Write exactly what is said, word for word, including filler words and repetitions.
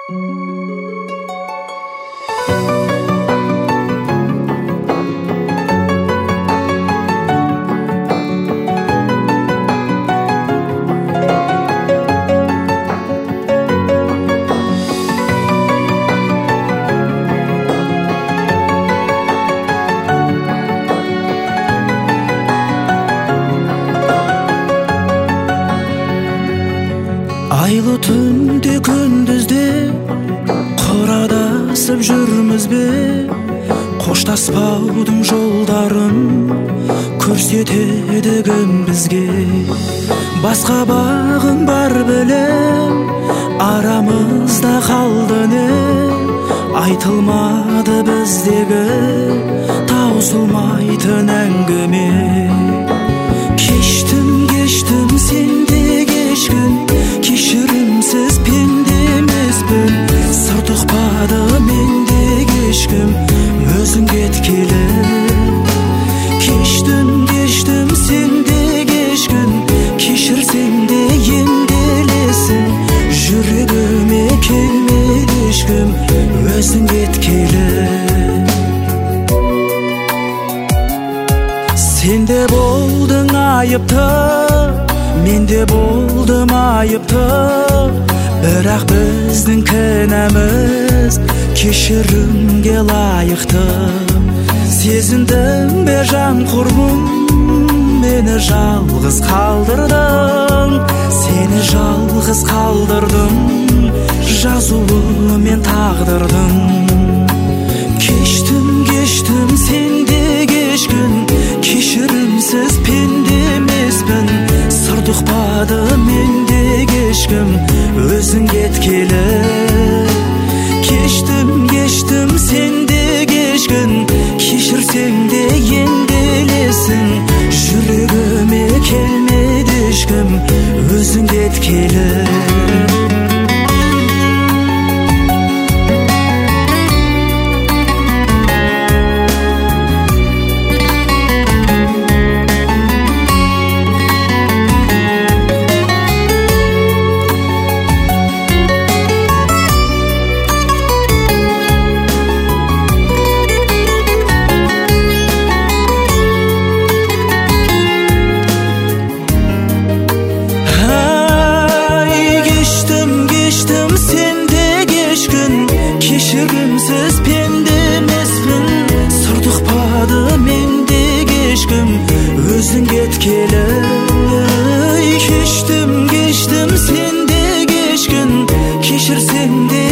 Айлы түнде күндүзде кырадасып жүрмүз бе? Коштаспаудың жолдарын көрсетеді кім бізге? Басқа бағың бар білем, арамызда қалды не? Айтылмады біздегі таусылмайтын әңгіме. Кештім, кештім, сенде кешкін, кешірімсіз пенде емеспін. Сыр тұқпады менде кешкім, өзің кеткелі. Кештім, кештім, сенде кешкін, кешірсең де емделесің. Жүрегіме келмеді ешкім, өзің кеткелі. Сенде болдың айыпты, менде болдым айыпты. Бірақ біздің кінәміз кешірімге лайықты. Сезіндім бе жан құрбым, мені жалғыз қалдырдың. Сені жалғыз қалдырдым, жазуы мен тағдырдым. Кештім, кештім, сенде кешкін, кешірімсіз пенде емеспін. Сыр тұқпады менде кешкім, өзің кеткелі. Кештім, кештім, сенде кешкін, кешірсең де емделесің. Жүрегіме келмеді ешкім, өзің кеткелі. Кешірімсіз пенде емеспін, сыр тұқпады менде кешкім, өзің кеткелі. Кештім, кештім, сенде кешкін, кешірсең де